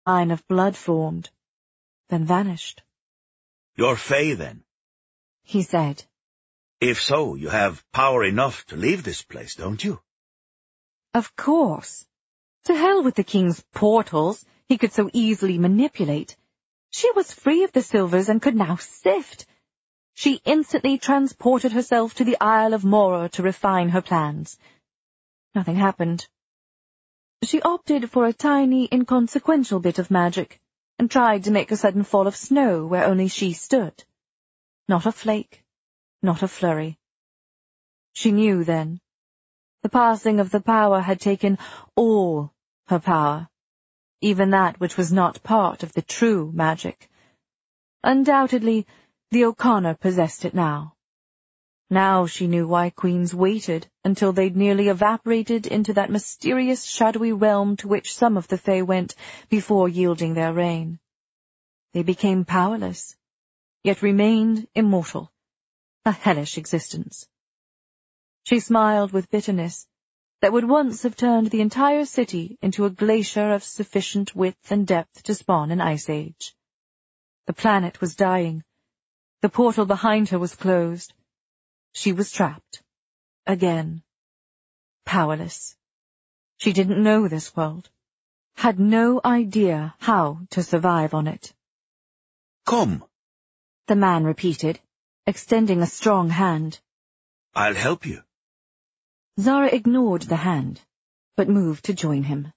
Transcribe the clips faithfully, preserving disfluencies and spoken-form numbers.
line of blood formed, then vanished. "You're Fae, then?" he said. "If so, you have power enough to leave this place, don't you?" Of course. To hell with the king's portals he could so easily manipulate. She was free of the silvers and could now sift. She instantly transported herself to the Isle of Mora to refine her plans. Nothing happened. She opted for a tiny, inconsequential bit of magic, and tried to make a sudden fall of snow where only she stood. Not a flake, not a flurry. She knew then. The passing of the power had taken all her power, even that which was not part of the true magic. Undoubtedly, the O'Connor possessed it now. Now she knew why queens waited until they'd nearly evaporated into that mysterious shadowy realm to which some of the Fae went before yielding their reign. They became powerless, yet remained immortal, a hellish existence. She smiled with bitterness that would once have turned the entire city into a glacier of sufficient width and depth to spawn an ice age. The planet was dying. The portal behind her was closed. She was trapped. Again. Powerless. She didn't know this world. Had no idea how to survive on it. "Come," the man repeated, extending a strong hand. "I'll help you." Zara ignored the hand, but moved to join him.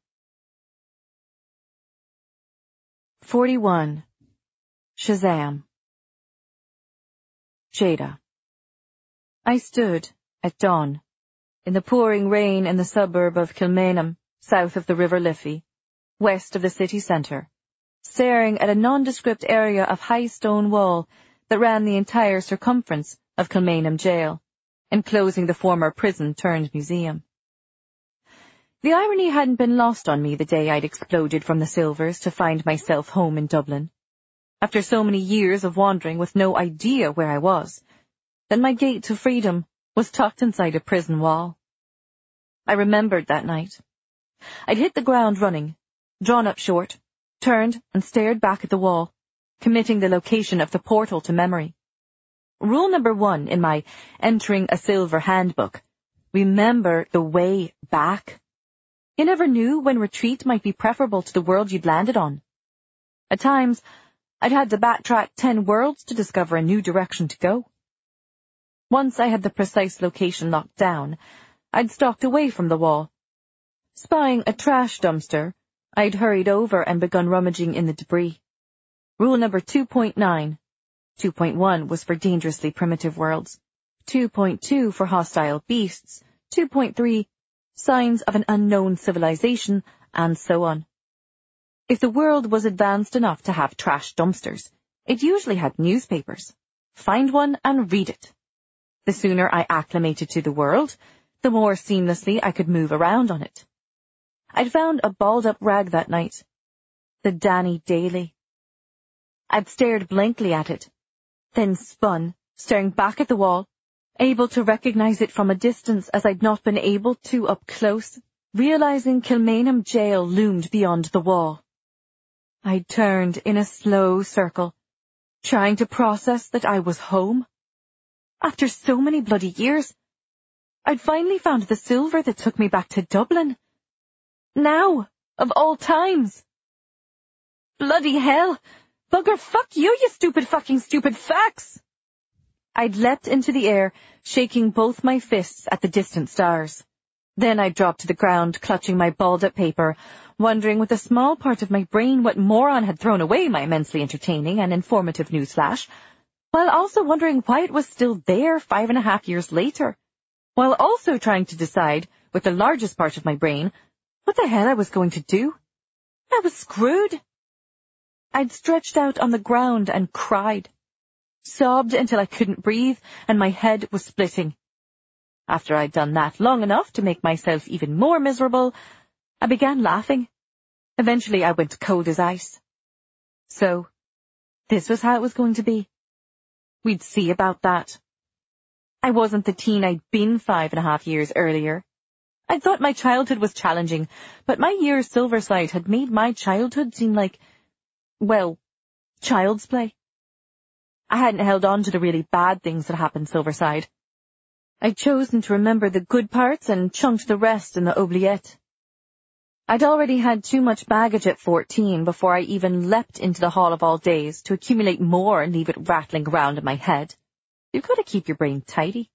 forty-one. Shazam. Jada. I stood, at dawn, in the pouring rain in the suburb of Kilmainham, south of the River Liffey, west of the city centre, staring at a nondescript area of high stone wall that ran the entire circumference of Kilmainham jail, enclosing the former prison-turned-museum. The irony hadn't been lost on me the day I'd exploded from the Silvers to find myself home in Dublin. After so many years of wandering with no idea where I was, that my gate to freedom was tucked inside a prison wall. I remembered that night. I'd hit the ground running, drawn up short, turned and stared back at the wall, committing the location of the portal to memory. Rule number one in my Entering a Silver handbook: remember the way back. You never knew when retreat might be preferable to the world you'd landed on. At times, I'd had to backtrack ten worlds to discover a new direction to go. Once I had the precise location locked down, I'd stalked away from the wall. Spying a trash dumpster, I'd hurried over and begun rummaging in the debris. Rule number two point nine. two point one was for dangerously primitive worlds. two point two for hostile beasts. two point three, signs of an unknown civilization, and so on. If the world was advanced enough to have trash dumpsters, it usually had newspapers. Find one and read it. The sooner I acclimated to the world, the more seamlessly I could move around on it. I'd found a balled-up rag that night. The Danny Daily. I'd stared blankly at it, then spun, staring back at the wall, able to recognize it from a distance as I'd not been able to up close, realizing Kilmainham jail loomed beyond the wall. I turned in a slow circle, trying to process that I was home. After so many bloody years, I'd finally found the silver that took me back to Dublin. Now, of all times. Bloody hell! Bugger, fuck you, you stupid fucking stupid facts! I'd leapt into the air, shaking both my fists at the distant stars. Then I dropped to the ground, clutching my balled-up paper, wondering with a small part of my brain what moron had thrown away my immensely entertaining and informative newsflash, while also wondering why it was still there five and a half years later, while also trying to decide, with the largest part of my brain, what the hell I was going to do. I was screwed. I'd stretched out on the ground and cried, sobbed until I couldn't breathe and my head was splitting. After I'd done that long enough to make myself even more miserable, I began laughing. Eventually I went cold as ice. So, this was how it was going to be. We'd see about that. I wasn't the teen I'd been five and a half years earlier. I thought my childhood was challenging, but my years Silverside had made my childhood seem like, well, child's play. I hadn't held on to the really bad things that happened Silverside. I'd chosen to remember the good parts and chunked the rest in the oubliette. I'd already had too much baggage at fourteen before I even leapt into the Hall of All Days to accumulate more and leave it rattling around in my head. You've got to keep your brain tidy.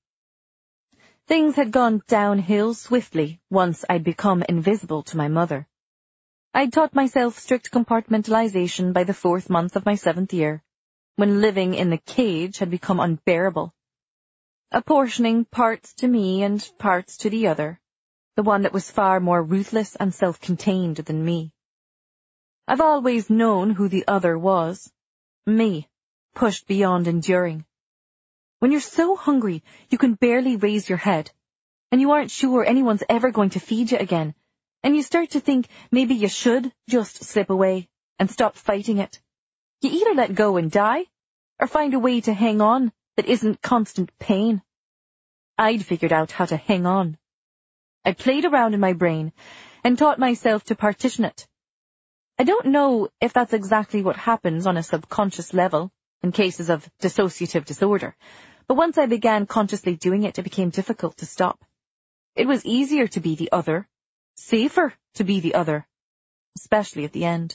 Things had gone downhill swiftly once I'd become invisible to my mother. I'd taught myself strict compartmentalization by the fourth month of my seventh year, when living in the cage had become unbearable. Apportioning parts to me and parts to the other, the one that was far more ruthless and self-contained than me. I've always known who the other was. Me, pushed beyond enduring. When you're so hungry you can barely raise your head, and you aren't sure anyone's ever going to feed you again, and you start to think maybe you should just slip away and stop fighting it. You either let go and die, or find a way to hang on that isn't constant pain. I'd figured out how to hang on. I played around in my brain and taught myself to partition it. I don't know if that's exactly what happens on a subconscious level in cases of dissociative disorder, but once I began consciously doing it, it became difficult to stop. It was easier to be the other, safer to be the other, especially at the end.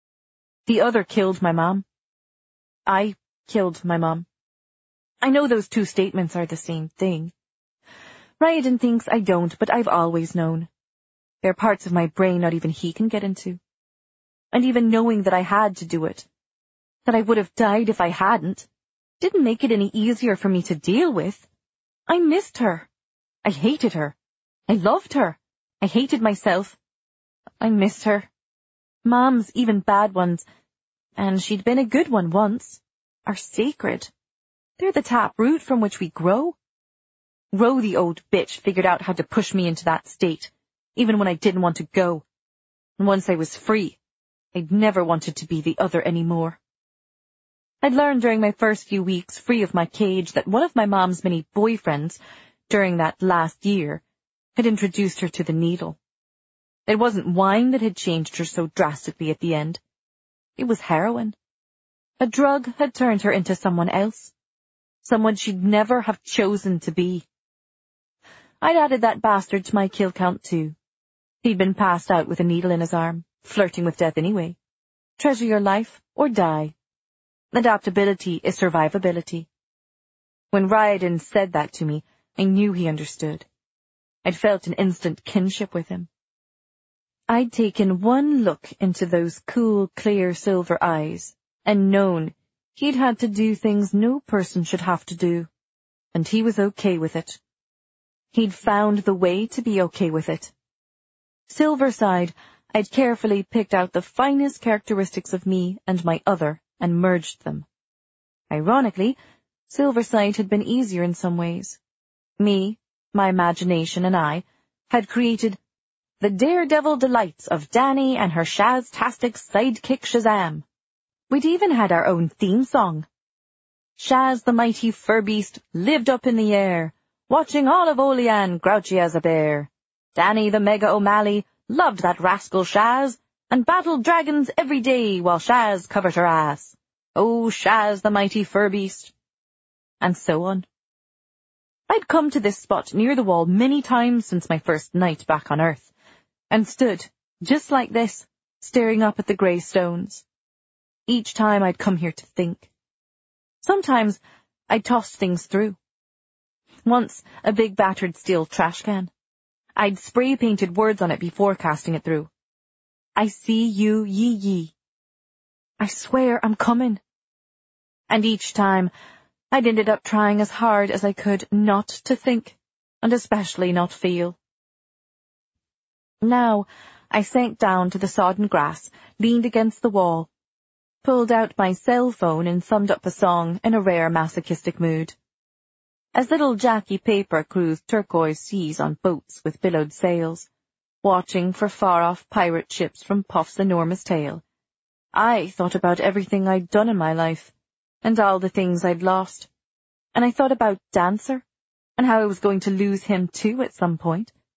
The other killed my mom. I killed my mom. I know those two statements are the same thing. Ryden thinks I don't, but I've always known. There are parts of my brain not even he can get into. And even knowing that I had to do it, that I would have died if I hadn't, didn't make it any easier for me to deal with. I missed her. I hated her. I loved her. I hated myself. I missed her. Moms, even bad ones, and she'd been a good one once, are sacred. They're the tap root from which we grow. Ro, the old bitch, figured out how to push me into that state, even when I didn't want to go. And once I was free, I'd never wanted to be the other anymore. I'd learned during my first few weeks free of my cage that one of my mom's many boyfriends, during that last year, had introduced her to the needle. It wasn't wine that had changed her so drastically at the end. It was heroin. A drug had turned her into someone else, someone she'd never have chosen to be. I'd added that bastard to my kill count too. He'd been passed out with a needle in his arm, flirting with death anyway. Treasure your life or die. Adaptability is survivability. When Ryden said that to me, I knew he understood. I'd felt an instant kinship with him. I'd taken one look into those cool, clear silver eyes and known he'd had to do things no person should have to do, and he was okay with it. He'd found the way to be okay with it. Silverside, I'd carefully picked out the finest characteristics of me and my other and merged them. Ironically, Silverside had been easier in some ways. Me, my imagination, and I had created the daredevil delights of Dani and her Shaz-tastic sidekick Shazam. We'd even had our own theme song. Shaz the mighty fur beast lived up in the air, watching all of Olean grouchy as a bear. Dani the Mega O'Malley loved that rascal Shaz, and battled dragons every day while Shaz covered her ass. Oh, Shaz the mighty fur beast. And so on. I'd come to this spot near the wall many times since my first night back on Earth, and stood, just like this, staring up at the grey stones. Each time I'd come here to think. Sometimes I'd tossed things through. Once, a big battered steel trash can. I'd spray-painted words on it before casting it through. I see you, ye ye. I swear I'm coming. And each time, I'd ended up trying as hard as I could not to think, and especially not feel. Now, I sank down to the sodden grass, leaned against the wall, pulled out my cell phone and thumbed up a song in a rare masochistic mood. As little Jackie Paper cruised turquoise seas on boats with billowed sails, watching for far-off pirate ships from Puff's enormous tail, I thought about everything I'd done in my life, and all the things I'd lost. And I thought about Dancer, and how I was going to lose him too at some point,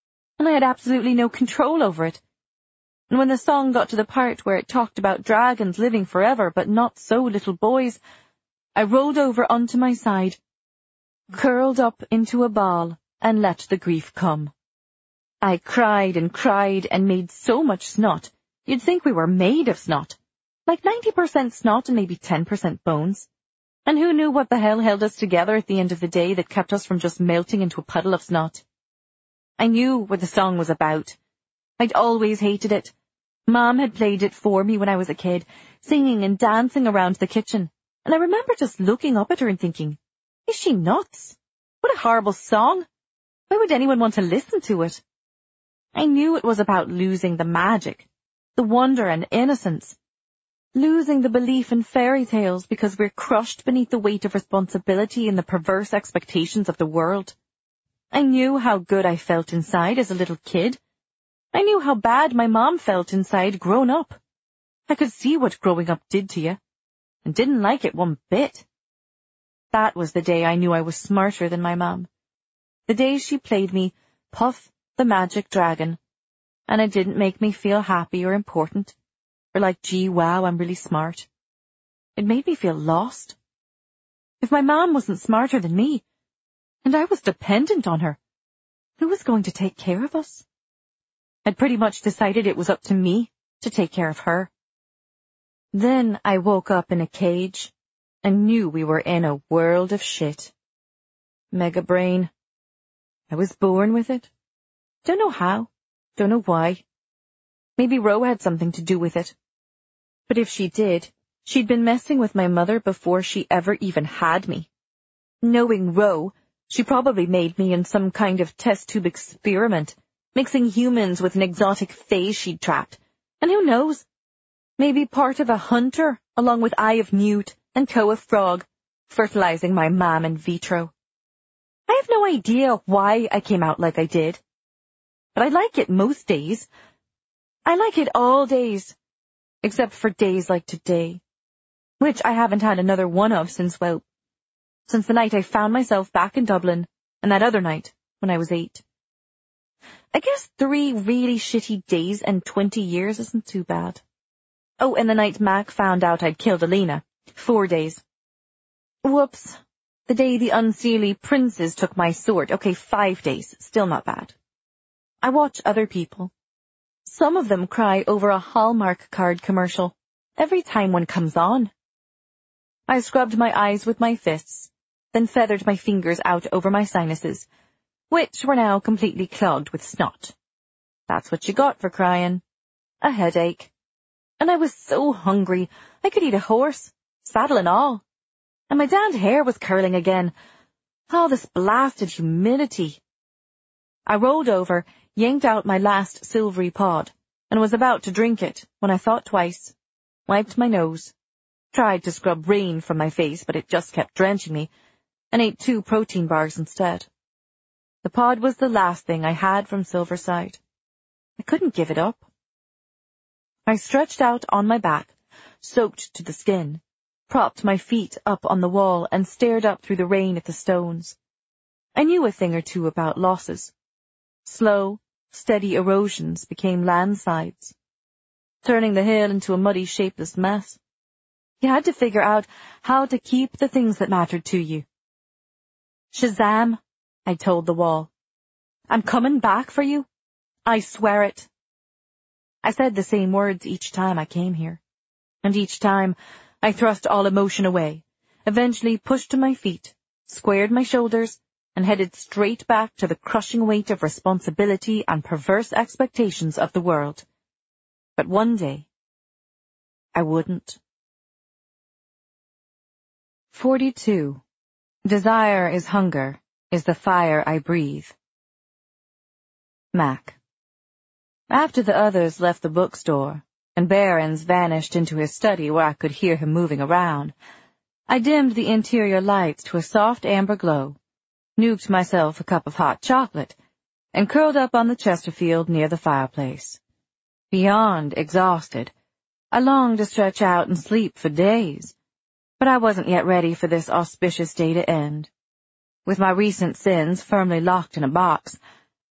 and I had absolutely no control over it. And when the song got to the part where it talked about dragons living forever, but not so little boys, I rolled over onto my side, curled up into a ball, and let the grief come. I cried and cried and made so much snot, you'd think we were made of snot. Like ninety percent snot and maybe ten percent bones. And who knew what the hell held us together at the end of the day that kept us from just melting into a puddle of snot? I knew what the song was about. I'd always hated it. Mom had played it for me when I was a kid, singing and dancing around the kitchen, and I remember just looking up at her and thinking, is she nuts? What a horrible song. Why would anyone want to listen to it? I knew it was about losing the magic, the wonder and innocence. Losing the belief in fairy tales because we're crushed beneath the weight of responsibility and the perverse expectations of the world. I knew how good I felt inside as a little kid. I knew how bad my mom felt inside grown up. I could see what growing up did to you, and didn't like it one bit. That was the day I knew I was smarter than my mom. The day she played me Puff the Magic Dragon, and it didn't make me feel happy or important. Or like, gee, wow, I'm really smart. It made me feel lost. If my mom wasn't smarter than me, and I was dependent on her, who was going to take care of us? I'd pretty much decided it was up to me to take care of her. Then I woke up in a cage and knew we were in a world of shit. Mega brain. I was born with it. Don't know how. Don't know why. Maybe Ro had something to do with it. But if she did, she'd been messing with my mother before she ever even had me. Knowing Ro, she probably made me in some kind of test tube experiment, mixing humans with an exotic fae she'd trapped. And who knows? Maybe part of a hunter, along with Eye of Newt and Toe of Frog, fertilizing my mam in vitro. I have no idea why I came out like I did. But I like it most days. I like it all days, except for days like today, which I haven't had another one of since, well, since the night I found myself back in Dublin, and that other night when I was eight. I guess three really shitty days and twenty years isn't too bad. Oh, and the night Mac found out I'd killed Alina. Four days. Whoops. The day the Unseelie princes took my sword. Okay, five days. Still not bad. I watch other people. Some of them cry over a Hallmark card commercial every time one comes on. I scrubbed my eyes with my fists, then feathered my fingers out over my sinuses, which were now completely clogged with snot. That's what you got for crying. A headache. And I was so hungry, I could eat a horse, saddle and all. And my damned hair was curling again. All this blasted humidity. I rolled over, yanked out my last silvery pod, and was about to drink it when I thought twice, wiped my nose, tried to scrub rain from my face, but it just kept drenching me, and ate two protein bars instead. The pod was the last thing I had from Silverside. I couldn't give it up. I stretched out on my back, soaked to the skin, propped my feet up on the wall, and stared up through the rain at the stones. I knew a thing or two about losses. Slow, steady erosions became landslides, turning the hill into a muddy, shapeless mess. You had to figure out how to keep the things that mattered to you. Shazam, I told the wall. I'm coming back for you. I swear it. I said the same words each time I came here, and each time I thrust all emotion away, eventually pushed to my feet, squared my shoulders, and headed straight back to the crushing weight of responsibility and perverse expectations of the world. But one day, I wouldn't. forty-two. Desire is hunger, is the fire I breathe. Mac. After the others left the bookstore, and Behrens vanished into his study where I could hear him moving around, I dimmed the interior lights to a soft amber glow, nuked myself a cup of hot chocolate, and curled up on the Chesterfield near the fireplace. Beyond exhausted, I longed to stretch out and sleep for days, but I wasn't yet ready for this auspicious day to end. With my recent sins firmly locked in a box,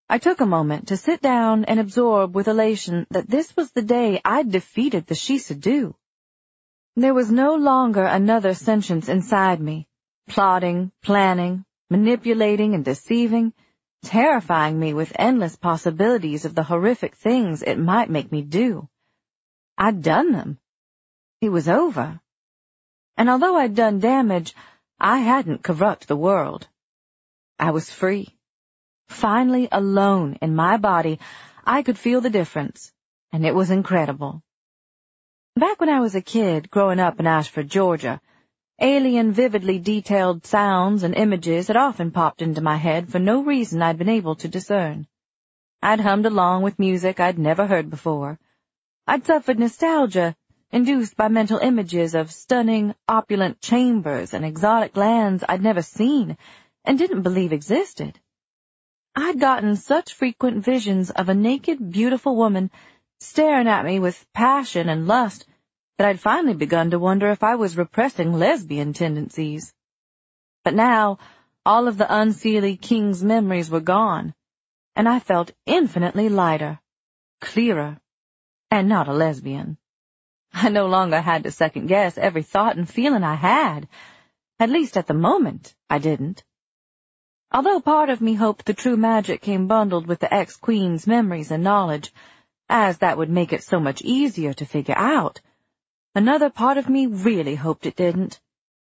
I took a moment to sit down and absorb with elation that this was the day I'd defeated the Shisadu. There was no longer another sentience inside me, plotting, planning, manipulating, and deceiving, terrifying me with endless possibilities of the horrific things it might make me do. I'd done them. It was over. And although I'd done damage, I hadn't corrupt the world. I was free. Finally alone in my body, I could feel the difference, and it was incredible. Back when I was a kid, growing up in Ashford, Georgia, alien, vividly detailed sounds and images had often popped into my head for no reason I'd been able to discern. I'd hummed along with music I'd never heard before. I'd suffered nostalgia, induced by mental images of stunning, opulent chambers and exotic lands I'd never seen and didn't believe existed. I'd gotten such frequent visions of a naked, beautiful woman staring at me with passion and lust that I'd finally begun to wonder if I was repressing lesbian tendencies. But now, all of the Unseelie King's memories were gone, and I felt infinitely lighter, clearer, and not a lesbian. I no longer had to second-guess every thought and feeling I had. At least at the moment, I didn't. Although part of me hoped the true magic came bundled with the ex-queen's memories and knowledge, as that would make it so much easier to figure out, another part of me really hoped it didn't.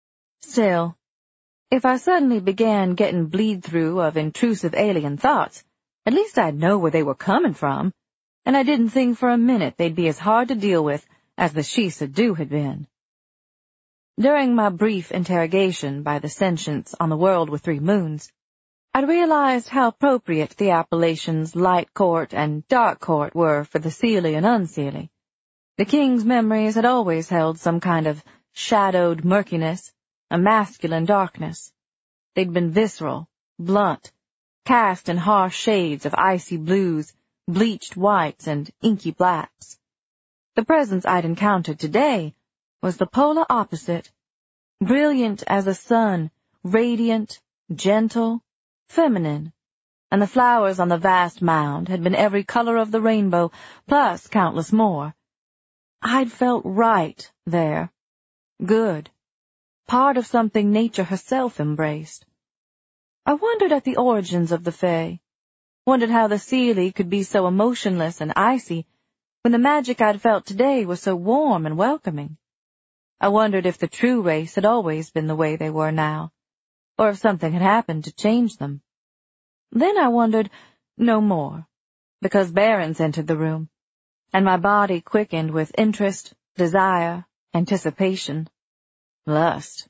Still, if I suddenly began getting bleed-through of intrusive alien thoughts, at least I'd know where they were coming from, and I didn't think for a minute they'd be as hard to deal with as the Shisadu had been. During my brief interrogation by the sentients on the world with three moons, I'd realized how appropriate the appellations Light Court and Dark Court were for the Seelie and Unseelie. The king's memories had always held some kind of shadowed murkiness, a masculine darkness. They'd been visceral, blunt, cast in harsh shades of icy blues, bleached whites, and inky blacks. The presence I'd encountered today was the polar opposite, brilliant as the sun, radiant, gentle, feminine, and the flowers on the vast mound had been every color of the rainbow, plus countless more. I'd felt right there, good, part of something nature herself embraced. I wondered at the origins of the Fae, wondered how the Seelie could be so emotionless and icy when the magic I'd felt today was so warm and welcoming. I wondered if the true race had always been the way they were now, or if something had happened to change them. Then I wondered no more, because Barons entered the room, and my body quickened with interest, desire, anticipation, lust.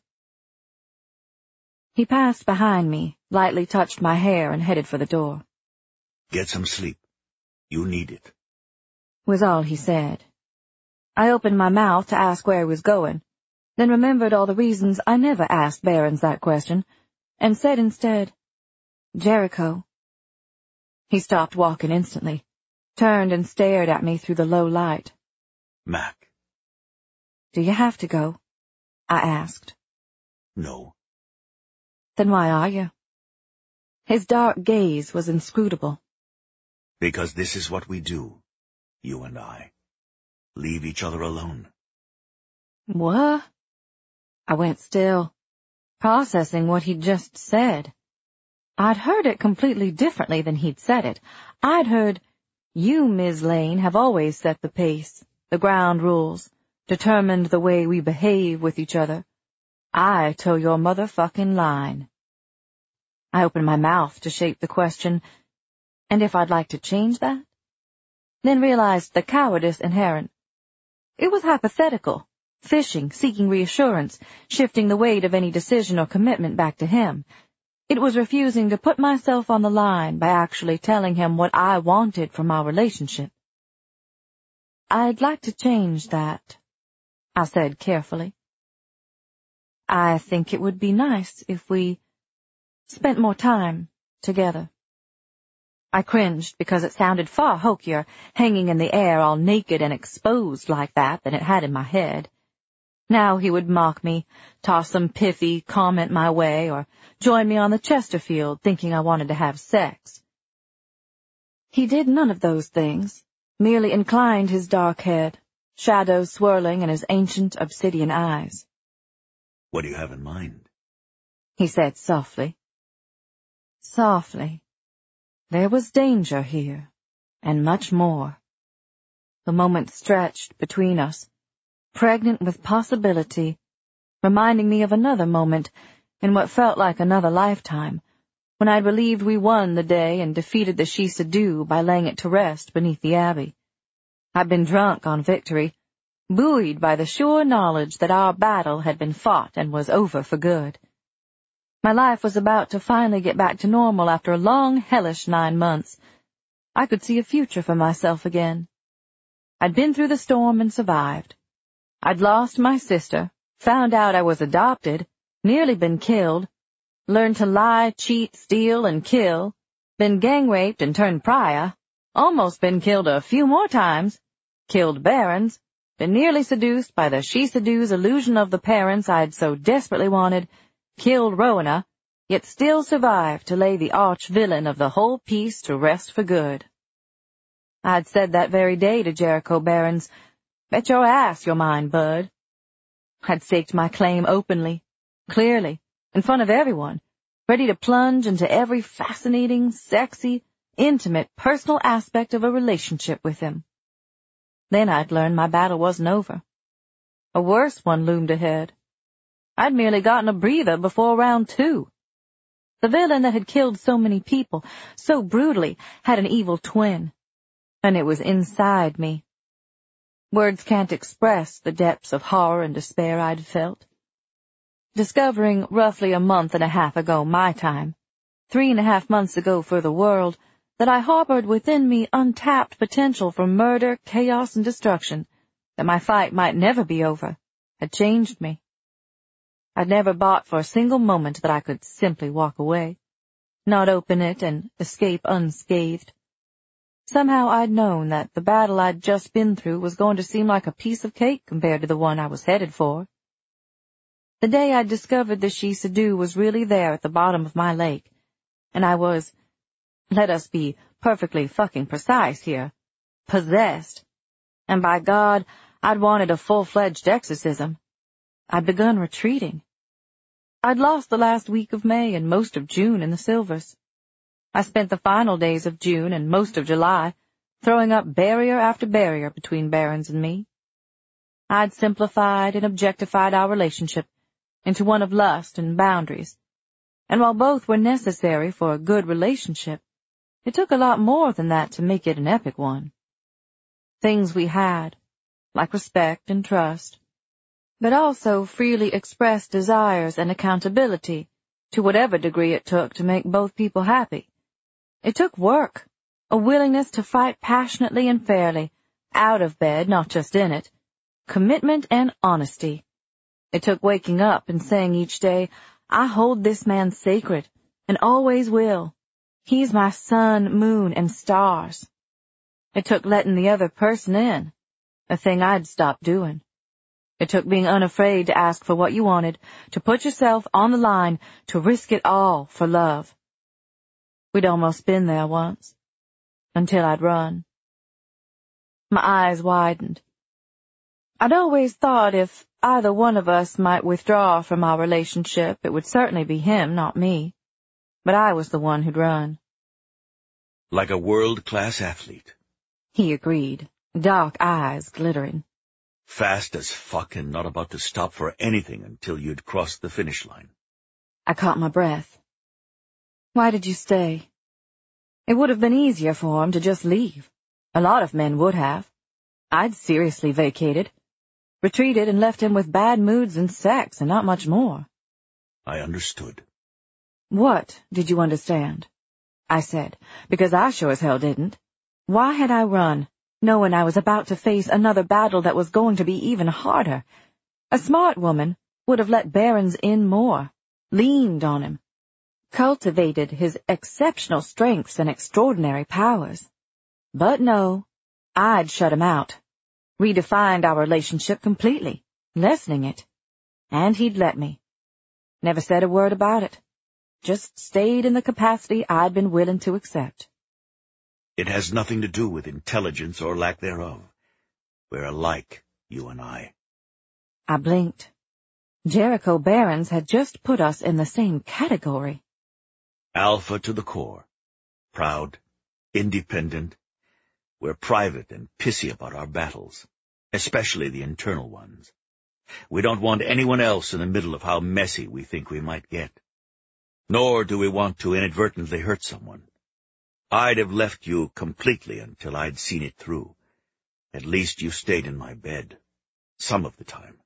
He passed behind me, lightly touched my hair, and headed for the door. Get some sleep. You need it, was all he said. I opened my mouth to ask where he was going, then remembered all the reasons I never asked Barons that question, and said instead, Jericho. He stopped walking instantly, turned and stared at me through the low light. Mac. Do you have to go? I asked. No. Then why are you? His dark gaze was inscrutable. Because this is what we do, you and I. Leave each other alone. What? I went still, processing what he'd just said. I'd heard it completely differently than he'd said it. I'd heard, you, Miz Lane, have always set the pace, the ground rules, determined the way we behave with each other. I toe your motherfucking line. I opened my mouth to shape the question, and if I'd like to change that? Then realized the cowardice inherent. It was hypothetical, fishing, seeking reassurance, shifting the weight of any decision or commitment back to him. It was refusing to put myself on the line by actually telling him what I wanted from our relationship. I'd like to change that, I said carefully. I think it would be nice if we spent more time together. I cringed because it sounded far hokier, hanging in the air all naked and exposed like that than it had in my head. Now he would mock me, toss some pithy comment my way, or join me on the Chesterfield thinking I wanted to have sex. He did none of those things, merely inclined his dark head, shadows swirling in his ancient obsidian eyes. What do you have in mind? He said softly. Softly. There was danger here, and much more. The moment stretched between us, pregnant with possibility, reminding me of another moment in what felt like another lifetime, when I believed we won the day and defeated the Shisadu by laying it to rest beneath the abbey. I'd been drunk on victory, buoyed by the sure knowledge that our battle had been fought and was over for good. My life was about to finally get back to normal after a long, hellish nine months. I could see a future for myself again. I'd been through the storm and survived. I'd lost my sister, found out I was adopted, nearly been killed, learned to lie, cheat, steal, and kill, been gang-raped and turned pariah, almost been killed a few more times, killed barons, been nearly seduced by the Shisadu's illusion of the parents I'd so desperately wanted, killed Rowena, yet still survived to lay the arch-villain of the whole piece to rest for good. I'd said that very day to Jericho barons, "Bet your ass you're mine, bud." I'd staked my claim openly, clearly, in front of everyone, ready to plunge into every fascinating, sexy, intimate, personal aspect of a relationship with him. Then I'd learned my battle wasn't over. A worse one loomed ahead. I'd merely gotten a breather before round two. The villain that had killed so many people, so brutally, had an evil twin, and it was inside me. Words can't express the depths of horror and despair I'd felt. Discovering roughly a month and a half ago my time, three and a half months ago for the world, that I harbored within me untapped potential for murder, chaos, and destruction, that my fight might never be over, had changed me. I'd never bought for a single moment that I could simply walk away, not open it and escape unscathed. Somehow I'd known that the battle I'd just been through was going to seem like a piece of cake compared to the one I was headed for. The day I'd discovered the Shisadu was really there at the bottom of my lake, and I was, let us be perfectly fucking precise here, possessed. And by God, I'd wanted a full-fledged exorcism. I'd begun retreating. I'd lost the last week of May and most of June in the Silvers. I spent the final days of June and most of July throwing up barrier after barrier between barons and me. I'd simplified and objectified our relationship into one of lust and boundaries, and while both were necessary for a good relationship, it took a lot more than that to make it an epic one. Things we had, like respect and trust, but also freely expressed desires and accountability, to whatever degree it took to make both people happy. It took work, a willingness to fight passionately and fairly, out of bed, not just in it, commitment and honesty. It took waking up and saying each day, "I hold this man sacred, and always will. He's my sun, moon, and stars." It took letting the other person in, a thing I'd stopped doing. It took being unafraid to ask for what you wanted, to put yourself on the line, to risk it all for love. We'd almost been there once, until I'd run. My eyes widened. I'd always thought if either one of us might withdraw from our relationship, it would certainly be him, not me. But I was the one who'd run. Like a world-class athlete. He agreed, dark eyes glittering. Fast as fuck and not about to stop for anything until you'd crossed the finish line. I caught my breath. Why did you stay? It would have been easier for him to just leave. A lot of men would have. I'd seriously vacated, retreated and left him with bad moods and sex and not much more. I understood. What did you understand? I said, because I sure as hell didn't. Why had I run, knowing I was about to face another battle that was going to be even harder? A smart woman would have let barons in more, leaned on him, cultivated his exceptional strengths and extraordinary powers. But no, I'd shut him out, redefined our relationship completely, lessening it. And he'd let me. Never said a word about it. Just stayed in the capacity I'd been willing to accept. It has nothing to do with intelligence or lack thereof. We're alike, you and I. I blinked. Jericho Behrens had just put us in the same category. Alpha to the core. Proud, independent. We're private and pissy about our battles, especially the internal ones. We don't want anyone else in the middle of how messy we think we might get. Nor do we want to inadvertently hurt someone. I'd have left you completely until I'd seen it through. At least you stayed in my bed. Some of the time.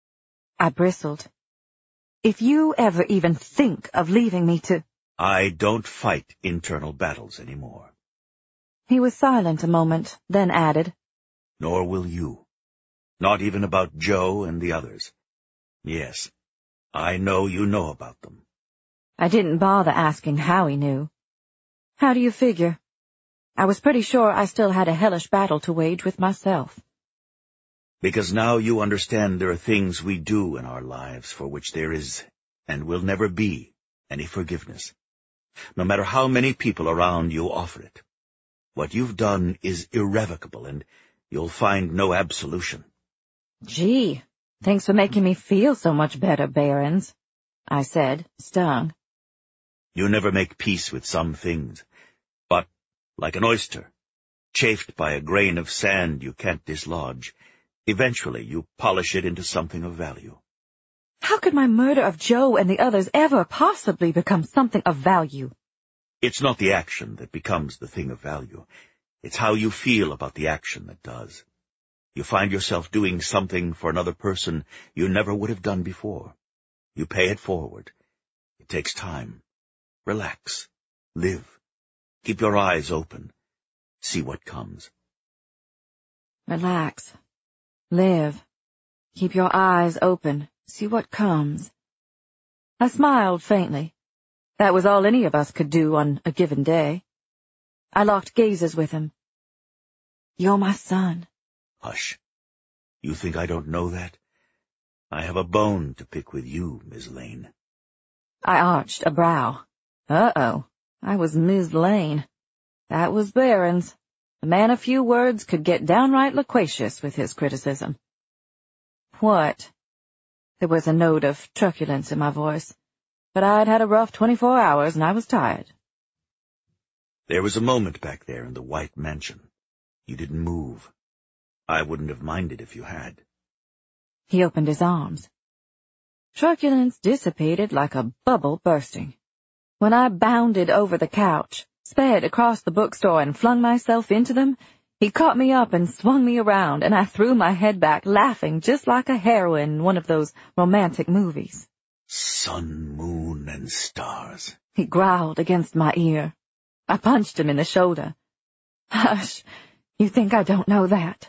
I bristled. If you ever even think of leaving me to— I don't fight internal battles anymore. He was silent a moment, then added, Nor will you. Not even about Joe and the others. Yes, I know you know about them. I didn't bother asking how he knew. How do you figure? I was pretty sure I still had a hellish battle to wage with myself. Because now you understand there are things we do in our lives for which there is, and will never be, any forgiveness. No matter how many people around you offer it. What you've done is irrevocable, and you'll find no absolution. Gee, thanks for making me feel so much better, Behrens, I said, stung. You never make peace with some things, but, like an oyster, chafed by a grain of sand you can't dislodge, eventually you polish it into something of value. How could my murder of Joe and the others ever possibly become something of value? It's not the action that becomes the thing of value. It's how you feel about the action that does. You find yourself doing something for another person you never would have done before. You pay it forward. It takes time. Relax. Live. Keep your eyes open. See what comes. Relax. Live. Keep your eyes open. See what comes. I smiled faintly. That was all any of us could do on a given day. I locked gazes with him. You're my son. Hush. You think I don't know that? I have a bone to pick with you, Miss Lane. I arched a brow. Uh-oh. I was Miss Lane. That was Behrens. The man of few words could get downright loquacious with his criticism. What? There was a note of truculence in my voice, but I'd had a rough twenty-four hours and I was tired. There was a moment back there in the White Mansion. You didn't move. I wouldn't have minded if you had. He opened his arms. Truculence dissipated like a bubble bursting. When I bounded over the couch, sped across the bookstore and flung myself into them, he caught me up and swung me around, and I threw my head back, laughing just like a heroine in one of those romantic movies. Sun, moon, and stars. He growled against my ear. I punched him in the shoulder. Hush, you think I don't know that?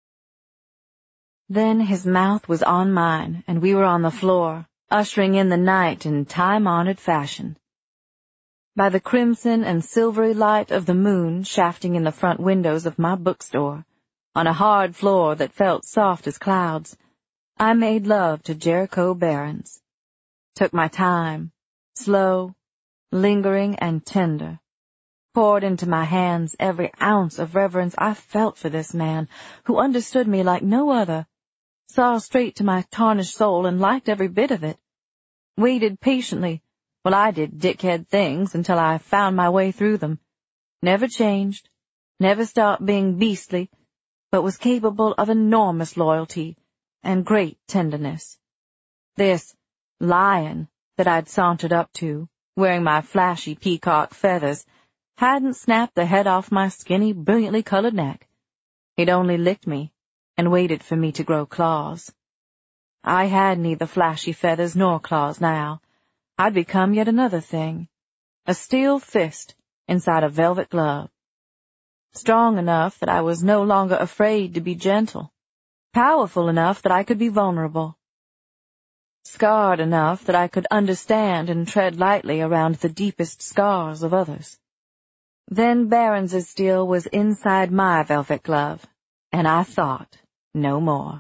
Then his mouth was on mine, and we were on the floor, ushering in the night in time-honored fashion. By the crimson and silvery light of the moon shafting in the front windows of my bookstore, on a hard floor that felt soft as clouds, I made love to Jericho Behrens. Took my time, slow, lingering and tender, poured into my hands every ounce of reverence I felt for this man who understood me like no other, saw straight to my tarnished soul and liked every bit of it, waited patiently while I did dickhead things until I found my way through them, never changed, never stopped being beastly, but was capable of enormous loyalty and great tenderness. This lion that I'd sauntered up to, wearing my flashy peacock feathers, hadn't snapped the head off my skinny, brilliantly colored neck. He'd only licked me and waited for me to grow claws. I had neither flashy feathers nor claws now. I'd become yet another thing, a steel fist inside a velvet glove. Strong enough that I was no longer afraid to be gentle, powerful enough that I could be vulnerable, scarred enough that I could understand and tread lightly around the deepest scars of others. Then Behrens's steel was inside my velvet glove, and I thought no more.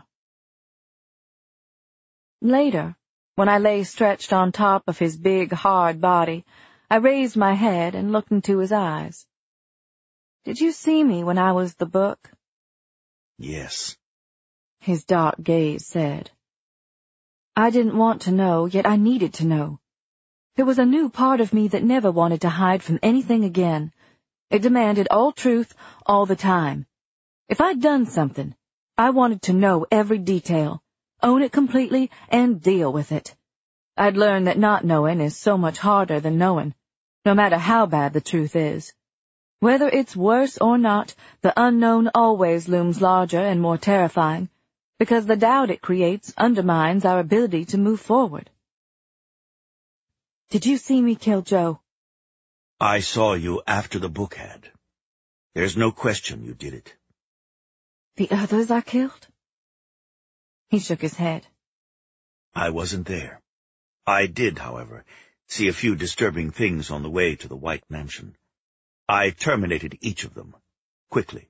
Later, when I lay stretched on top of his big, hard body, I raised my head and looked into his eyes. Did you see me when I was the book? Yes. His dark gaze said. I didn't want to know, yet I needed to know. There was a new part of me that never wanted to hide from anything again. It demanded all truth all the time. If I'd done something, I wanted to know every detail, own it completely, and deal with it. I'd learned that not knowing is so much harder than knowing, no matter how bad the truth is. Whether it's worse or not, the unknown always looms larger and more terrifying, because the doubt it creates undermines our ability to move forward. Did you see me kill Joe? I saw you after the book had. There's no question you did it. The others I killed? He shook his head. I wasn't there. I did, however, see a few disturbing things on the way to the White Mansion. I terminated each of them, quickly.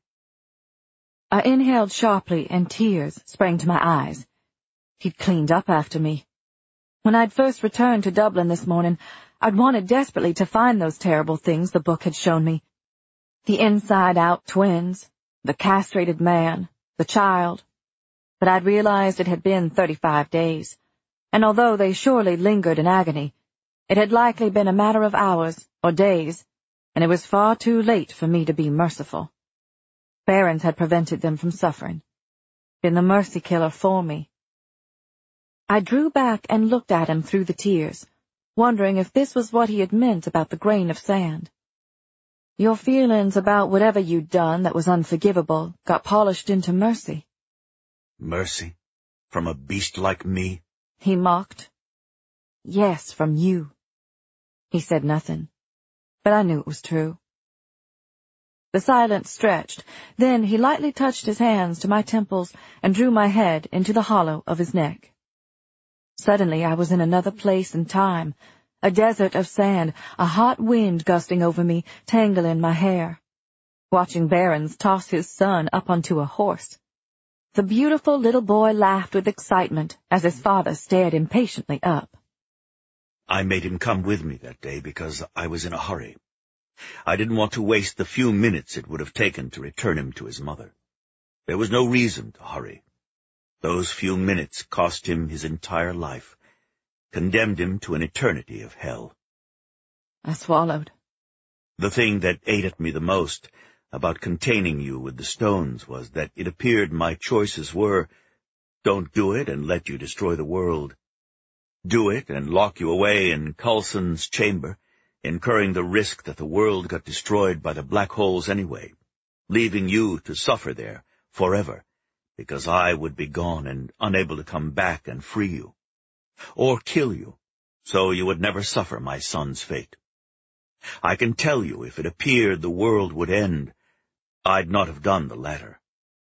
I inhaled sharply, and tears sprang to my eyes. He'd cleaned up after me. When I'd first returned to Dublin this morning, I'd wanted desperately to find those terrible things the book had shown me. The inside-out twins, the castrated man, the child. But I'd realized it had been thirty-five days, and although they surely lingered in agony, it had likely been a matter of hours or days, and it was far too late for me to be merciful. Barons had prevented them from suffering, been the mercy killer for me. I drew back and looked at him through the tears, wondering if this was what he had meant about the grain of sand. Your feelings about whatever you'd done that was unforgivable got polished into mercy. Mercy? From a beast like me? He mocked. Yes, from you. He said nothing, but I knew it was true. The silence stretched, then he lightly touched his hands to my temples and drew my head into the hollow of his neck. Suddenly I was in another place and time, a desert of sand, a hot wind gusting over me, tangling my hair. Watching Barons toss his son up onto a horse. The beautiful little boy laughed with excitement as his father stared impatiently up. I made him come with me that day because I was in a hurry. I didn't want to waste the few minutes it would have taken to return him to his mother. There was no reason to hurry. Those few minutes cost him his entire life, condemned him to an eternity of hell. I swallowed. The thing that ate at me the most about containing you with the stones was that it appeared my choices were, don't do it and let you destroy the world. Do it and lock you away in Coulson's chamber, incurring the risk that the world got destroyed by the black holes anyway, leaving you to suffer there forever, because I would be gone and unable to come back and free you. Or kill you, so you would never suffer my son's fate. I can tell you, if it appeared the world would end, I'd not have done the latter.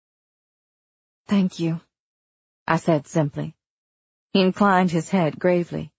Thank you, I said simply. He inclined his head gravely.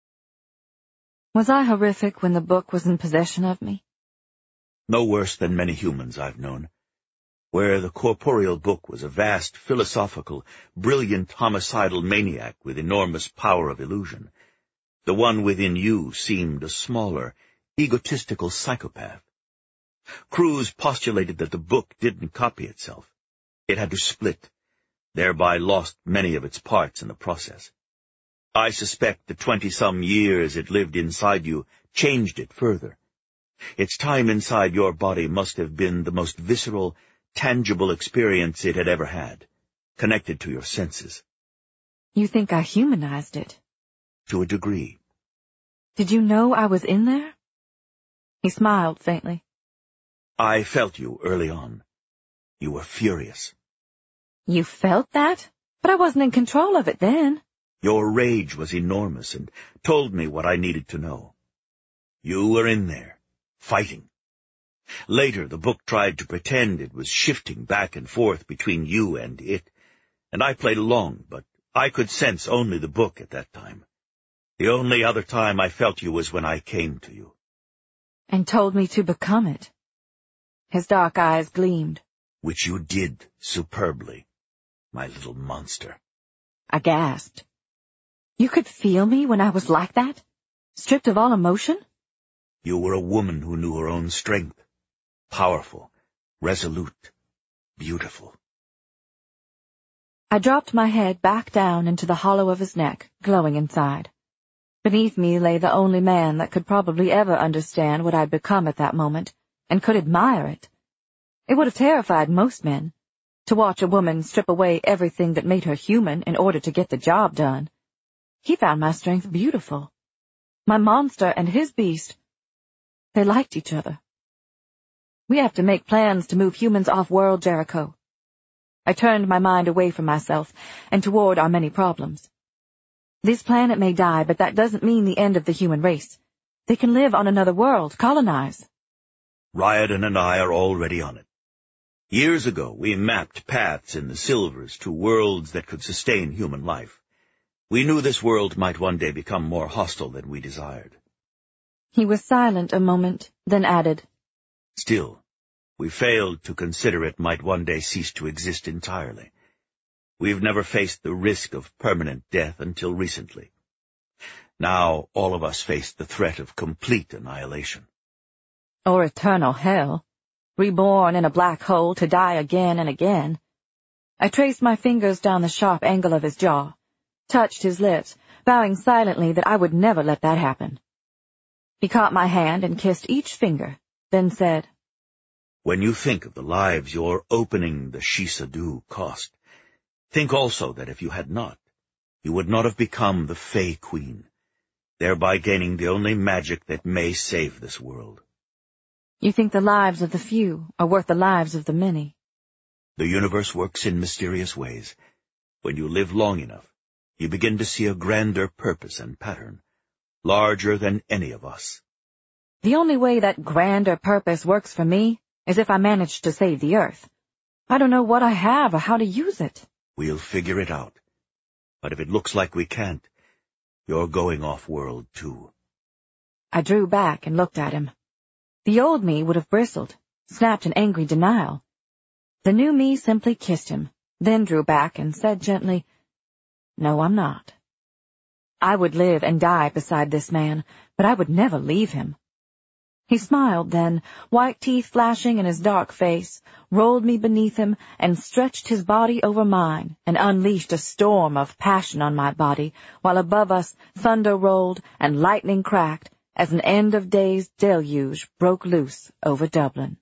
Was I horrific when the book was in possession of me? No worse than many humans I've known. Where the corporeal book was a vast, philosophical, brilliant, homicidal maniac with enormous power of illusion, the one within you seemed a smaller, egotistical psychopath. Cruz postulated that the book didn't copy itself. It had to split, thereby lost many of its parts in the process. I suspect the twenty-some years it lived inside you changed it further. Its time inside your body must have been the most visceral, tangible experience it had ever had, connected to your senses. You think I humanized it? To a degree. Did you know I was in there? He smiled faintly. I felt you early on. You were furious. You felt that? But I wasn't in control of it then. Your rage was enormous and told me what I needed to know. You were in there, fighting. Later, the book tried to pretend it was shifting back and forth between you and it, and I played along, but I could sense only the book at that time. The only other time I felt you was when I came to you. And told me to become it. His dark eyes gleamed. Which you did superbly, my little monster. I gasped. You could feel me when I was like that? Stripped of all emotion? You were a woman who knew her own strength. Powerful, resolute, beautiful. I dropped my head back down into the hollow of his neck, glowing inside. Beneath me lay the only man that could probably ever understand what I'd become at that moment, and could admire it. It would have terrified most men, to watch a woman strip away everything that made her human in order to get the job done. He found my strength beautiful. My monster and his beast, they liked each other. We have to make plans to move humans off-world, Jericho. I turned my mind away from myself and toward our many problems. This planet may die, but that doesn't mean the end of the human race. They can live on another world, colonize. Riordan and I are already on it. Years ago, we mapped paths in the Silvers to worlds that could sustain human life. We knew this world might one day become more hostile than we desired. He was silent a moment, then added, Still, we failed to consider it might one day cease to exist entirely. We've never faced the risk of permanent death until recently. Now all of us face the threat of complete annihilation. Or eternal hell, reborn in a black hole to die again and again. I traced my fingers down the sharp angle of his jaw, touched his lips, vowing silently that I would never let that happen. He caught my hand and kissed each finger, then said, When you think of the lives your opening the Shisadu cost, think also that if you had not, you would not have become the Fey Queen, thereby gaining the only magic that may save this world. You think the lives of the few are worth the lives of the many? The universe works in mysterious ways. When you live long enough, you begin to see a grander purpose and pattern, larger than any of us. The only way that grander purpose works for me is if I manage to save the Earth. I don't know what I have or how to use it. We'll figure it out. But if it looks like we can't, you're going off-world too. I drew back and looked at him. The old me would have bristled, snapped in angry denial. The new me simply kissed him, then drew back and said gently, No, I'm not. I would live and die beside this man, but I would never leave him. He smiled then, white teeth flashing in his dark face, rolled me beneath him, and stretched his body over mine, and unleashed a storm of passion on my body, while above us thunder rolled and lightning cracked, as an end-of-days deluge broke loose over Dublin.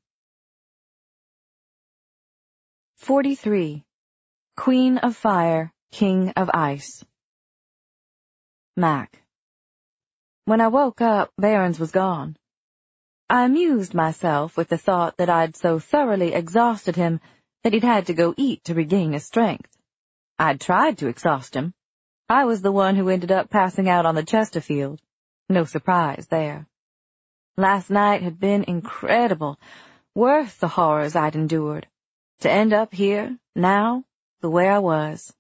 forty-three. Queen of Fire, King of Ice. Mac. When I woke up, Behrens was gone. I amused myself with the thought that I'd so thoroughly exhausted him that he'd had to go eat to regain his strength. I'd tried to exhaust him. I was the one who ended up passing out on the Chesterfield. No surprise there. Last night had been incredible, worth the horrors I'd endured. To end up here, now, the way I was.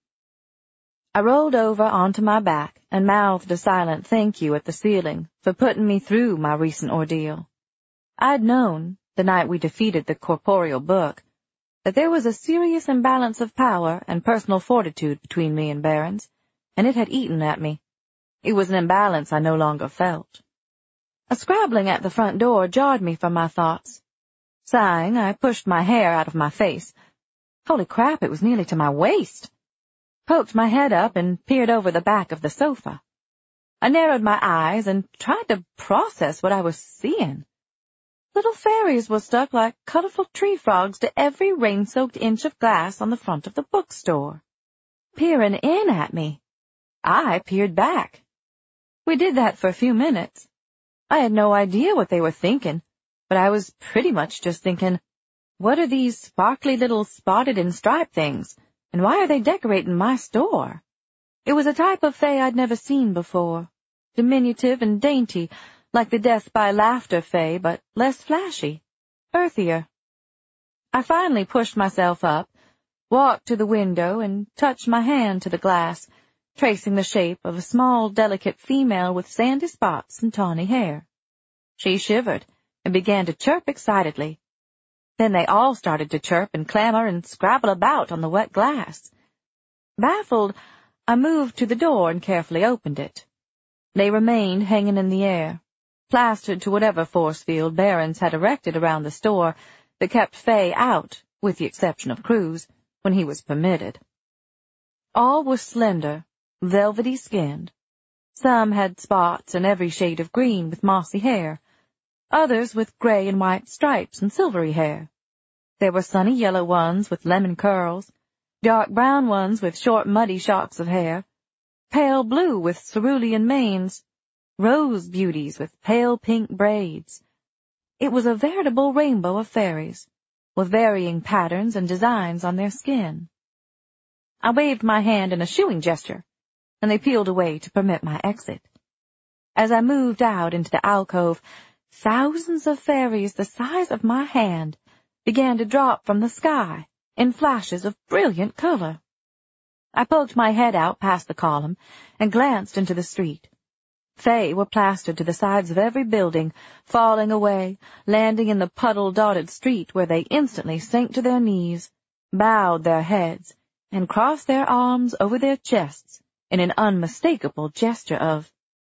I rolled over onto my back and mouthed a silent thank you at the ceiling for putting me through my recent ordeal. I'd known, the night we defeated the corporeal book, that there was a serious imbalance of power and personal fortitude between me and Behrens, and it had eaten at me. It was an imbalance I no longer felt. A scrabbling at the front door jarred me from my thoughts. Sighing, I pushed my hair out of my face. Holy crap, it was nearly to my waist. Poked my head up and peered over the back of the sofa. I narrowed my eyes and tried to process what I was seeing. Little fairies were stuck like colorful tree frogs to every rain-soaked inch of glass on the front of the bookstore, peering in at me. I peered back. We did that for a few minutes. I had no idea what they were thinking, but I was pretty much just thinking, what are these sparkly little spotted and striped things, and why are they decorating my store? It was a type of fae I'd never seen before, diminutive and dainty, like the Death by Laughter fae, but less flashy, earthier. I finally pushed myself up, walked to the window, and touched my hand to the glass, tracing the shape of a small, delicate female with sandy spots and tawny hair. She shivered and began to chirp excitedly. Then they all started to chirp and clamor and scrabble about on the wet glass. Baffled, I moved to the door and carefully opened it. They remained hanging in the air, plastered to whatever force field Behrens had erected around the store, that kept Fay out, with the exception of Cruz, when he was permitted. All were slender, velvety-skinned. Some had spots in every shade of green with mossy hair, others with gray and white stripes and silvery hair. There were sunny yellow ones with lemon curls, dark brown ones with short muddy shocks of hair, pale blue with cerulean manes, rose beauties with pale pink braids. It was a veritable rainbow of fairies, with varying patterns and designs on their skin. I waved my hand in a shooing gesture, and they peeled away to permit my exit. As I moved out into the alcove, thousands of fairies the size of my hand began to drop from the sky in flashes of brilliant color. I poked my head out past the column and glanced into the street. Fay were plastered to the sides of every building, falling away, landing in the puddle-dotted street where they instantly sank to their knees, bowed their heads, and crossed their arms over their chests in an unmistakable gesture of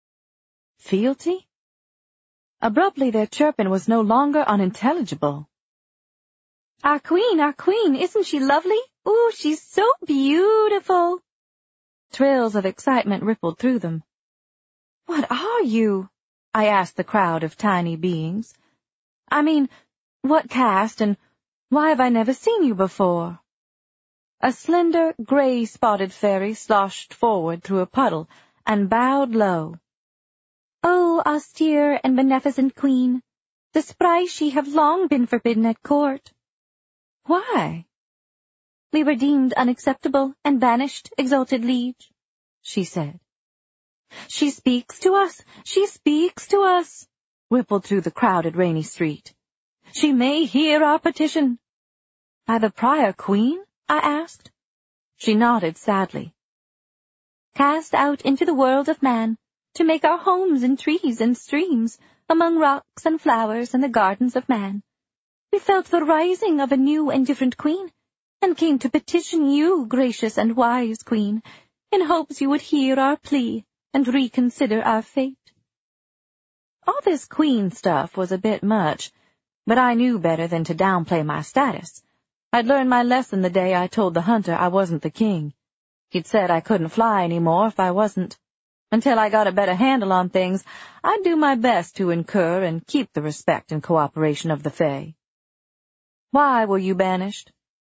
fealty. Abruptly their chirping was no longer unintelligible. "Our queen, our queen, isn't she lovely? Ooh, she's so beautiful!" Trills of excitement rippled through them. "What are you?" I asked the crowd of tiny beings. "I mean, what caste, and why have I never seen you before?" A slender, gray-spotted fairy sloshed forward through a puddle and bowed low. "Oh, austere and beneficent queen, the sprite have long been forbidden at court." "Why?" "We were deemed unacceptable and banished, exalted liege," she said. "She speaks to us, she speaks to us," rippled through the crowded rainy street. "She may hear our petition." "By the prior queen?" I asked. She nodded sadly. "Cast out into the world of man, to make our homes in trees and streams, among rocks and flowers and the gardens of man. We felt the rising of a new and different queen, and came to petition you, gracious and wise queen, in hopes you would hear our plea and reconsider our fate." All this queen stuff was a bit much, but I knew better than to downplay my status. I'd learned my lesson the day I told the hunter I wasn't the king. He'd said I couldn't fly any more if I wasn't. Until I got a better handle on things, I'd do my best to incur and keep the respect and cooperation of the Fae. "Why were you banished?"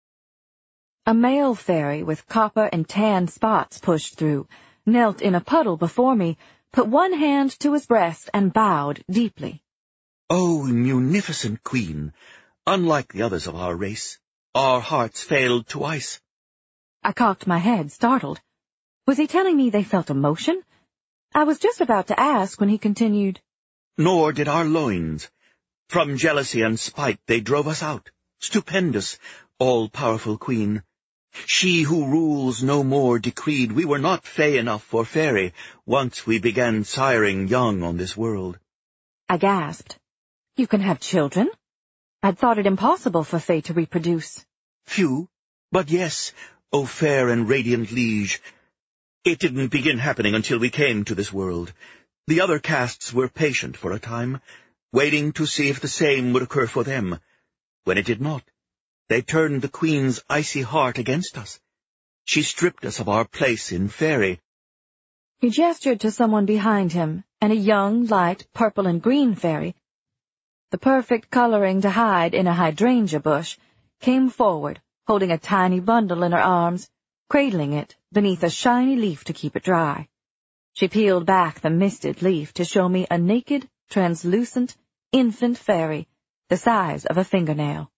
A male fairy with copper and tan spots pushed through, knelt in a puddle before me, put one hand to his breast, and bowed deeply. "O munificent queen, unlike the others of our race, our hearts failed to ice." I cocked my head, startled. Was he telling me they felt emotion? I was just about to ask when he continued, "Nor did our loins. From jealousy and spite they drove us out. Stupendous, all-powerful queen. She who rules no more decreed we were not fey enough for fairy, once we began siring young on this world." I gasped. "You can have children? I'd thought it impossible for Fay to reproduce." "Few, but yes, O fair and radiant liege. It didn't begin happening until we came to this world. The other castes were patient for a time, waiting to see if the same would occur for them. When it did not, they turned the queen's icy heart against us. She stripped us of our place in fairy." He gestured to someone behind him, and a young, light purple and green fairy, the perfect coloring to hide in a hydrangea bush, came forward, holding a tiny bundle in her arms, cradling it beneath a shiny leaf to keep it dry. She peeled back the misted leaf to show me a naked, translucent, infant fairy, the size of a fingernail.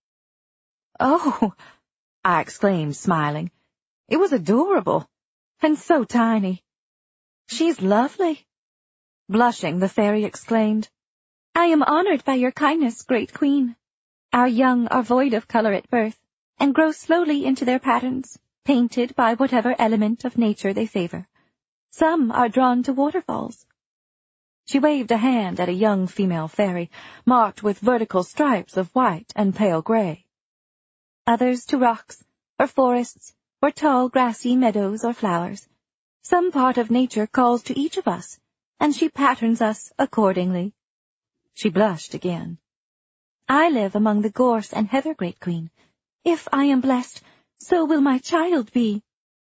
"Oh!" I exclaimed, smiling. It was adorable, and so tiny. "She's lovely." Blushing, the fairy exclaimed, "I am honored by your kindness, great queen. Our young are void of color at birth, and grow slowly into their patterns, painted by whatever element of nature they favor. Some are drawn to waterfalls." She waved a hand at a young female fairy, marked with vertical stripes of white and pale gray. "Others to rocks, or forests, or tall grassy meadows or flowers. Some part of nature calls to each of us, and she patterns us accordingly." She blushed again. I live among the gorse and heather, great queen. If I am blessed, so will my child be.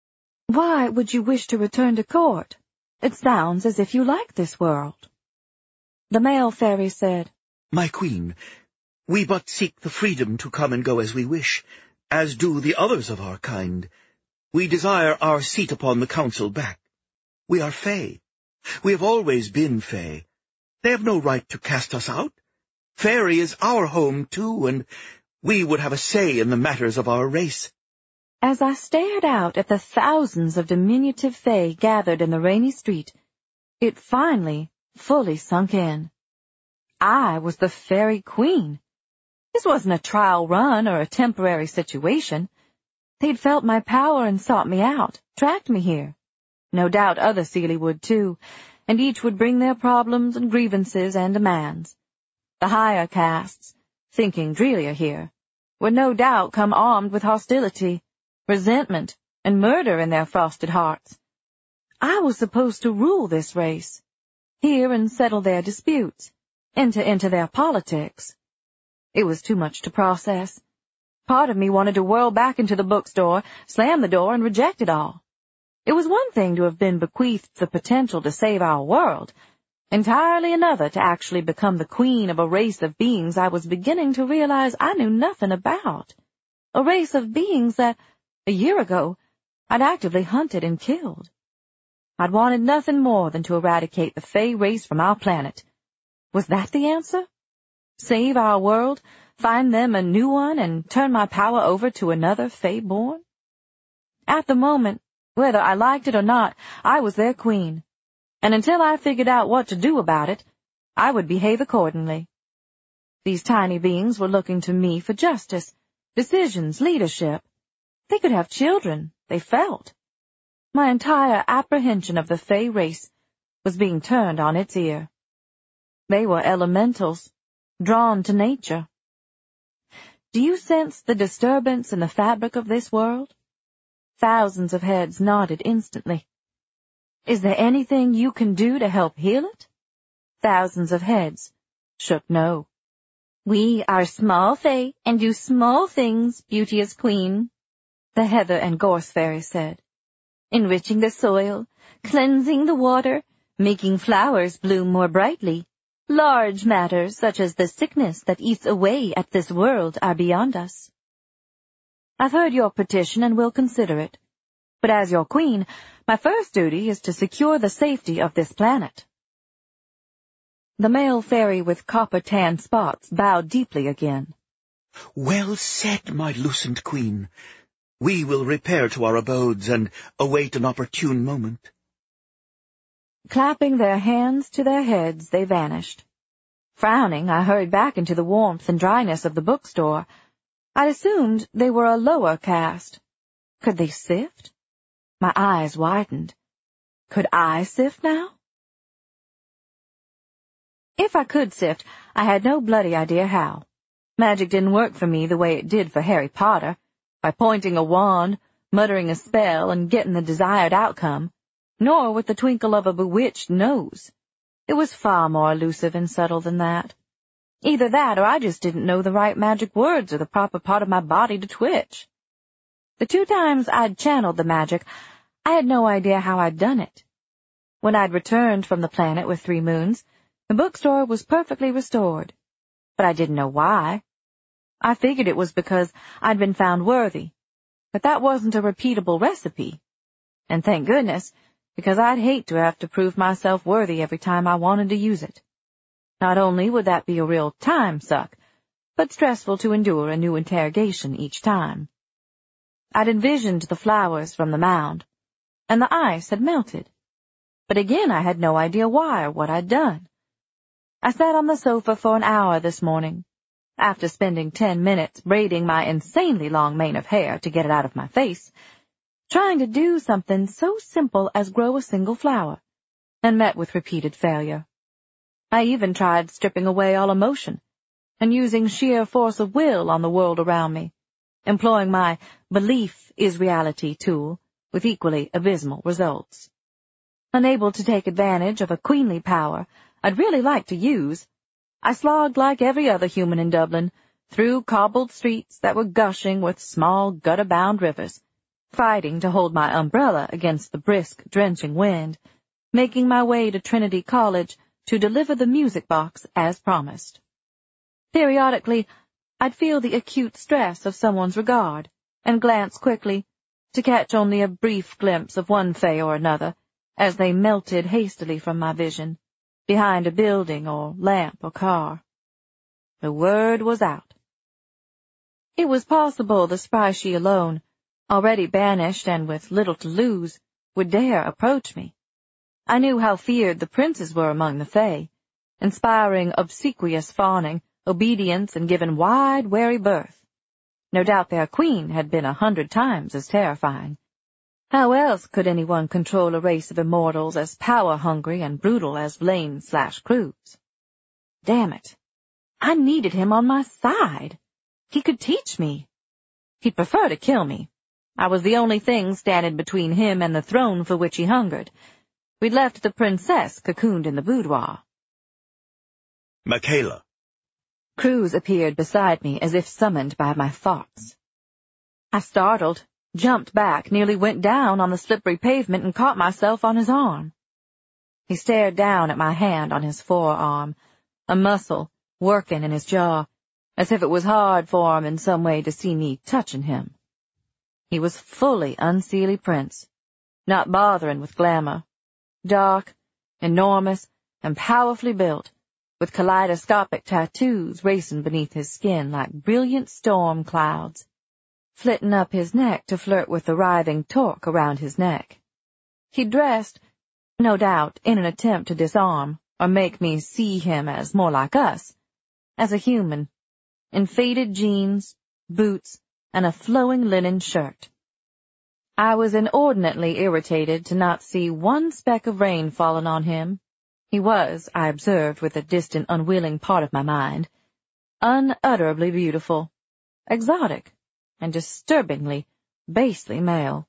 Why would you wish to return to court? It sounds as if you like this world. The male fairy said, My queen, we but seek the freedom to come and go as we wish, as do the others of our kind. We desire our seat upon the council back. We are Fae. We have always been Fae. They have no right to cast us out. Fairy is our home, too, and we would have a say in the matters of our race. As I stared out at the thousands of diminutive Fae gathered in the rainy street, it finally fully sunk in. I was the fairy queen. This wasn't a trial run or a temporary situation. They'd felt my power and sought me out, tracked me here. No doubt other Seelie would, too, and each would bring their problems and grievances and demands. The higher castes, thinking Drelia here, would no doubt come armed with hostility, resentment, and murder in their frosted hearts. I was supposed to rule this race, hear and settle their disputes, enter into their politics. It was too much to process. Part of me wanted to whirl back into the bookstore, slam the door, and reject it all. It was one thing to have been bequeathed the potential to save our world, entirely another to actually become the queen of a race of beings I was beginning to realize I knew nothing about. A race of beings that, a year ago, I'd actively hunted and killed. I'd wanted nothing more than to eradicate the Fae race from our planet. Was that the answer? Save our world, find them a new one, and turn my power over to another Fae-born? At the moment, whether I liked it or not, I was their queen, and until I figured out what to do about it, I would behave accordingly. These tiny beings were looking to me for justice, decisions, leadership. They could have children, they felt. My entire apprehension of the Fae race was being turned on its ear. They were elementals, drawn to nature. Do you sense the disturbance in the fabric of this world? Thousands of heads nodded instantly. Is there anything you can do to help heal it? Thousands of heads shook no. We are small Fae and do small things, beauteous queen, the heather and gorse fairy said. Enriching the soil, cleansing the water, making flowers bloom more brightly. Large matters such as the sickness that eats away at this world are beyond us. I've heard your petition and will consider it. But as your queen, my first duty is to secure the safety of this planet. The male fairy with copper-tan spots bowed deeply again. Well said, my lucent queen. We will repair to our abodes and await an opportune moment. Clapping their hands to their heads, they vanished. Frowning, I hurried back into the warmth and dryness of the bookstore. I'd assumed they were a lower caste. Could they sift? My eyes widened. Could I sift now? If I could sift, I had no bloody idea how. Magic didn't work for me the way it did for Harry Potter, by pointing a wand, muttering a spell, and getting the desired outcome, nor with the twinkle of a bewitched nose. It was far more elusive and subtle than that. Either that or I just didn't know the right magic words or the proper part of my body to twitch. The two times I'd channeled the magic, I had no idea how I'd done it. When I'd returned from the planet with three moons, the bookstore was perfectly restored, but I didn't know why. I figured it was because I'd been found worthy, but that wasn't a repeatable recipe. And thank goodness, because I'd hate to have to prove myself worthy every time I wanted to use it. Not only would that be a real time suck, but stressful to endure a new interrogation each time. I'd envisioned the flowers from the mound, and the ice had melted. But again I had no idea why or what I'd done. I sat on the sofa for an hour this morning, after spending ten minutes braiding my insanely long mane of hair to get it out of my face, trying to do something so simple as grow a single flower, and met with repeated failure. I even tried stripping away all emotion, and using sheer force of will on the world around me, employing my belief is reality tool with equally abysmal results. Unable to take advantage of a queenly power I'd really like to use, I slogged like every other human in Dublin, through cobbled streets that were gushing with small gutter-bound rivers, fighting to hold my umbrella against the brisk, drenching wind, making my way to Trinity College to deliver the music box as promised. Periodically, I'd feel the acute stress of someone's regard, and glance quickly, to catch only a brief glimpse of one fae or another, as they melted hastily from my vision, behind a building or lamp or car. The word was out. It was possible the spry she alone, already banished and with little to lose, would dare approach me. I knew how feared the princes were among the fae, inspiring obsequious fawning, obedience, and given wide, wary berth. No doubt their queen had been a hundred times as terrifying. How else could anyone control a race of immortals as power-hungry and brutal as Blaine slash Cruz? Damn it. I needed him on my side. He could teach me. He'd prefer to kill me. I was the only thing standing between him and the throne for which he hungered. We'd left the princess cocooned in the boudoir. Michaela. Cruz appeared beside me as if summoned by my thoughts. I startled, jumped back, nearly went down on the slippery pavement and caught myself on his arm. He stared down at my hand on his forearm, a muscle working in his jaw, as if it was hard for him in some way to see me touching him. He was fully Unseelie Prince, not bothering with glamour, dark, enormous, and powerfully built, with kaleidoscopic tattoos racing beneath his skin like brilliant storm clouds, flitting up his neck to flirt with the writhing torque around his neck. He dressed, no doubt, in an attempt to disarm or make me see him as more like us, as a human, in faded jeans, boots, and a flowing linen shirt. I was inordinately irritated to not see one speck of rain falling on him. He was, I observed with a distant, unwilling part of my mind, unutterably beautiful, exotic, and disturbingly, basely male.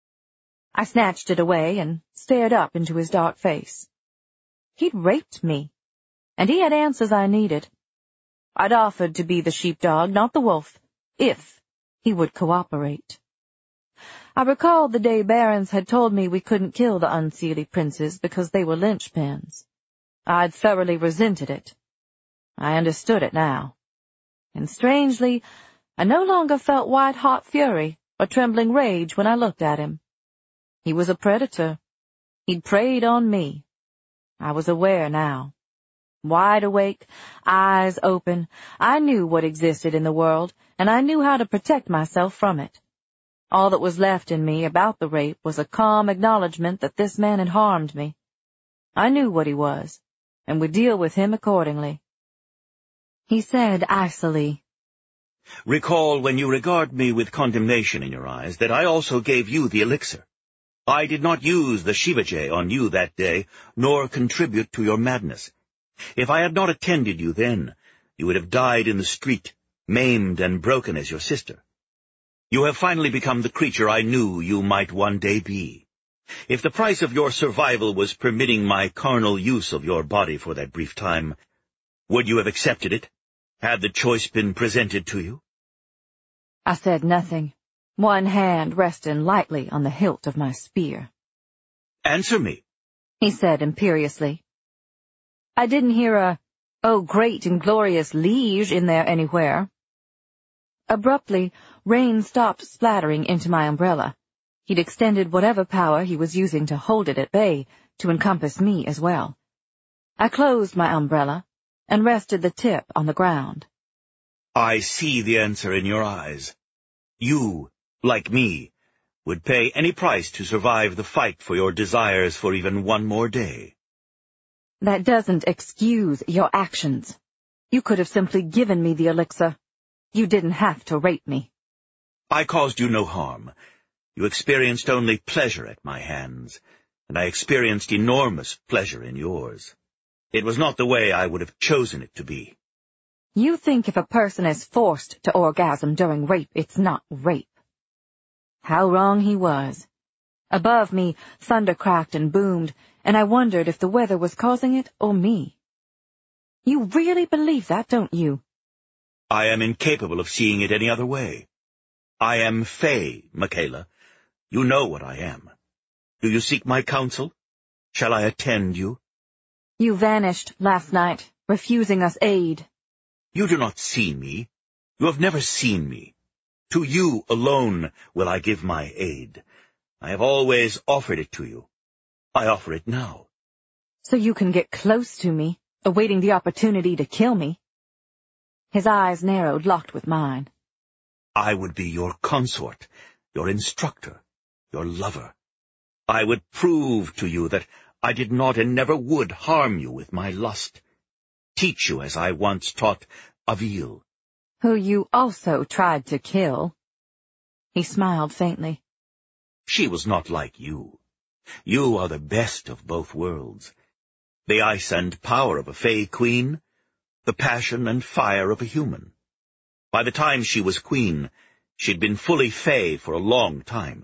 I snatched it away and stared up into his dark face. He'd raped me, and he had answers I needed. I'd offered to be the sheepdog, not the wolf, if he would cooperate. I recalled the day barons had told me we couldn't kill the Unseelie princes because they were linchpins. I'd thoroughly resented it. I understood it now. And strangely, I no longer felt white-hot fury or trembling rage when I looked at him. He was a predator. He'd preyed on me. I was aware now. Wide awake, eyes open, I knew what existed in the world, and I knew how to protect myself from it. All that was left in me about the rape was a calm acknowledgment that this man had harmed me. I knew what he was, and would deal with him accordingly. He said icily, Recall, when you regard me with condemnation in your eyes, that I also gave you the elixir. I did not use the Shivaje on you that day, nor contribute to your madness. If I had not attended you then, you would have died in the street, maimed and broken as your sister. You have finally become the creature I knew you might one day be. If the price of your survival was permitting my carnal use of your body for that brief time, would you have accepted it, had the choice been presented to you? I said nothing, one hand resting lightly on the hilt of my spear. Answer me, he said imperiously. I didn't hear a, oh, great and glorious liege in there anywhere. Abruptly, rain stopped splattering into my umbrella. He'd extended whatever power he was using to hold it at bay to encompass me as well. I closed my umbrella and rested the tip on the ground. I see the answer in your eyes. You, like me, would pay any price to survive the fight for your desires for even one more day. That doesn't excuse your actions. You could have simply given me the elixir. You didn't have to rape me. I caused you no harm. You experienced only pleasure at my hands, and I experienced enormous pleasure in yours. It was not the way I would have chosen it to be. You think if a person is forced to orgasm during rape, it's not rape. How wrong he was. Above me, thunder cracked and boomed, and I wondered if the weather was causing it or me. You really believe that, don't you? I am incapable of seeing it any other way. I am Fey, Michaela. You know what I am. Do you seek my counsel? Shall I attend you? You vanished last night, refusing us aid. You do not see me. You have never seen me. To you alone will I give my aid. I have always offered it to you. I offer it now. So you can get close to me, awaiting the opportunity to kill me. His eyes narrowed, locked with mine. I would be your consort, your instructor, your lover. I would prove to you that I did not and never would harm you with my lust. Teach you as I once taught Avil. Who you also tried to kill. He smiled faintly. She was not like you. You are the best of both worlds. The ice and power of a Fey queen, the passion and fire of a human. By the time she was queen, she'd been fully Fey for a long time.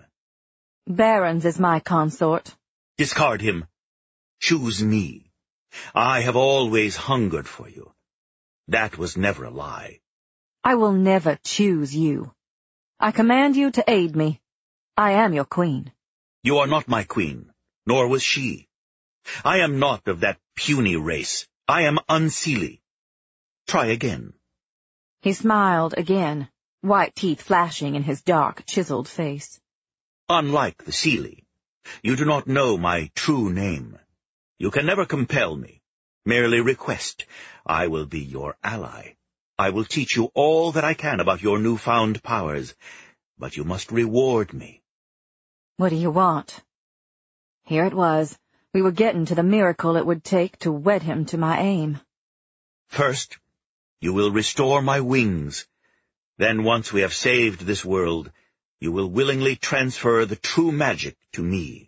Barons is my consort. Discard him. Choose me. I have always hungered for you. That was never a lie. I will never choose you. I command you to aid me. I am your queen. You are not my queen, nor was she. I am not of that puny race. I am Unseelie. Try again. He smiled again, white teeth flashing in his dark, chiseled face. Unlike the Seelie, you do not know my true name. You can never compel me. Merely request. I will be your ally. I will teach you all that I can about your newfound powers, but you must reward me. What do you want? Here it was. We were getting to the miracle it would take to wed him to my aim. First, you will restore my wings. Then, once we have saved this world, you will willingly transfer the true magic to me.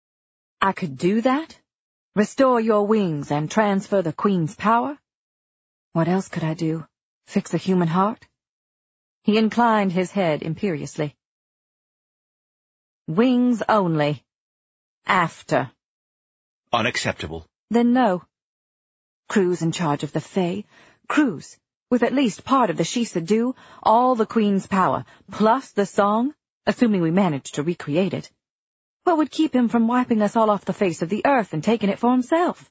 I could do that? Restore your wings and transfer the Queen's power? What else could I do? Fix a human heart? He inclined his head imperiously. Wings only. After. Unacceptable. Then no. Crew's in charge of the Fae. Crew's, with at least part of the Shisadu, all the Queen's power, plus the song, assuming we managed to recreate it. What would keep him from wiping us all off the face of the earth and taking it for himself?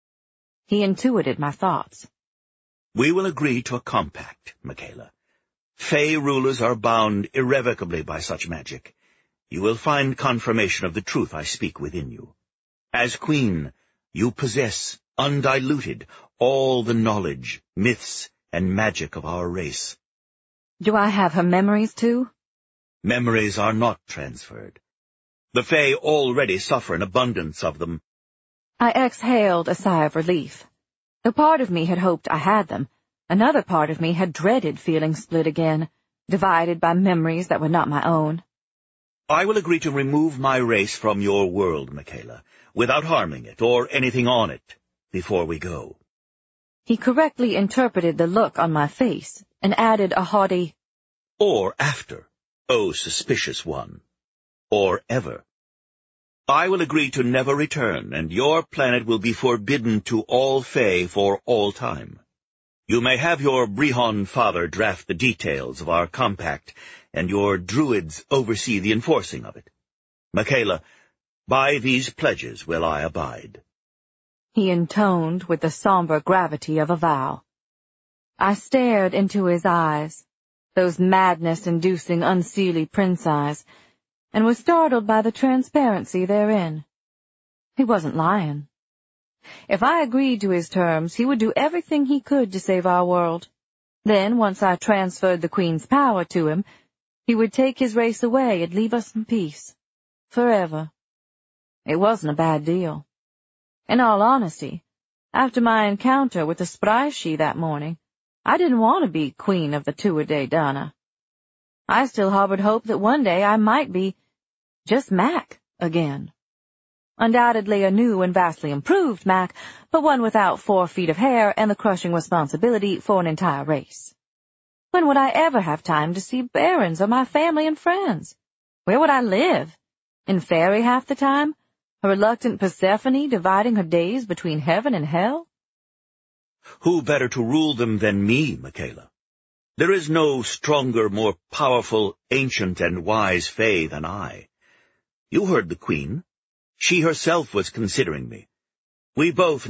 He intuited my thoughts. We will agree to a compact, Michaela. Fae rulers are bound irrevocably by such magic. You will find confirmation of the truth I speak within you. As queen, you possess, undiluted, all the knowledge, myths, and magic of our race. Do I have her memories too? Memories are not transferred. The Fae already suffer an abundance of them. I exhaled a sigh of relief. Though part of me had hoped I had them, another part of me had dreaded feeling split again, divided by memories that were not my own. I will agree to remove my race from your world, Michaela, without harming it or anything on it, before we go. He correctly interpreted the look on my face, and added a haughty, Or after, O suspicious one. Or ever. I will agree to never return, and your planet will be forbidden to all Fae for all time. You may have your Brehon father draft the details of our compact, and your druids oversee the enforcing of it. Michaela, by these pledges will I abide. He intoned with the somber gravity of a vow. I stared into his eyes, those madness-inducing Unseelie prince eyes, and was startled by the transparency therein. He wasn't lying. If I agreed to his terms, he would do everything he could to save our world. Then, once I transferred the Queen's power to him, he would take his race away and leave us in peace. Forever. It wasn't a bad deal. In all honesty, after my encounter with the Spraishi that morning, I didn't want to be Queen of the Tuatha Dé I still harbored hope that one day I might be just Mac again. Undoubtedly a new and vastly improved Mac, but one without four feet of hair and the crushing responsibility for an entire race. When would I ever have time to see barons or my family and friends? Where would I live? In Fairy half the time? A reluctant Persephone dividing her days between heaven and hell? Who better to rule them than me, Michaela? There is no stronger, more powerful, ancient, and wise Fae than I. You heard the Queen. She herself was considering me. We both